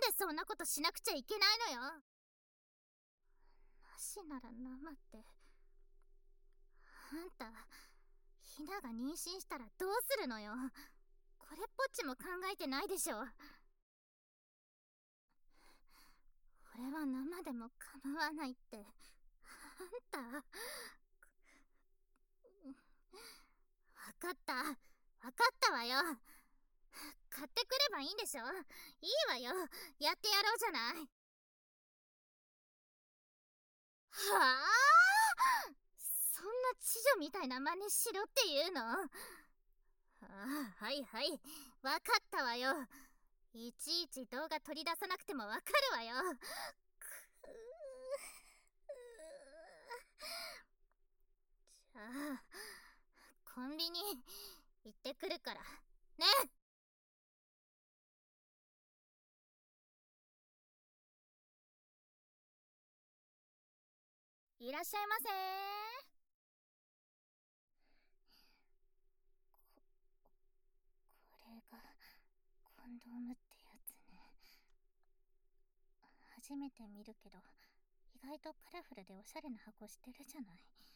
でそんなことしなくちゃいけないのよ。なしなら生って。あんた、ひなが妊娠したらどうするのよ。これっぽっちも考えてないでしょ。俺は生でも構わないって。あんた。わかった。わかったわよ。買ってくればいいんでしょ。いいわよ。やってやろうじゃない。はあ、そんな知女みたいな真似しろっていうの。はいはい、わかったわよ。いちいち動画取り出さなくてもわかるわよ。じゃあコンビニ行ってくるからね。いらっしゃいませこれがコンドームってやつね。初めて見るけど意外とカラフルでおしゃれな箱してるじゃない。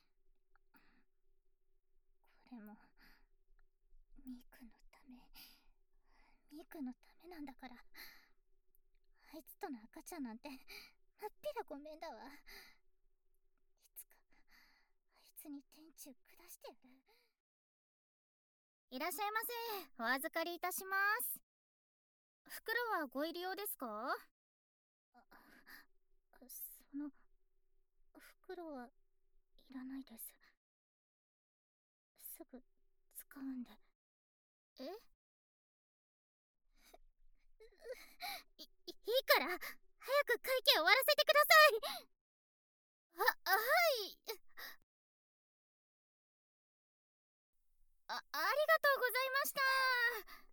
これもミクのため、ミクのためなんだから。あいつとの赤ちゃんなんてまっぴらごめんだわ。いつかあいつに天誅下してやる。いらっしゃいませ。お預かりいたします。袋はご入り用ですか？その袋はいらないです。すぐ使うんで。え？いいから早く会計終わらせてください。はい。ありがとうございました。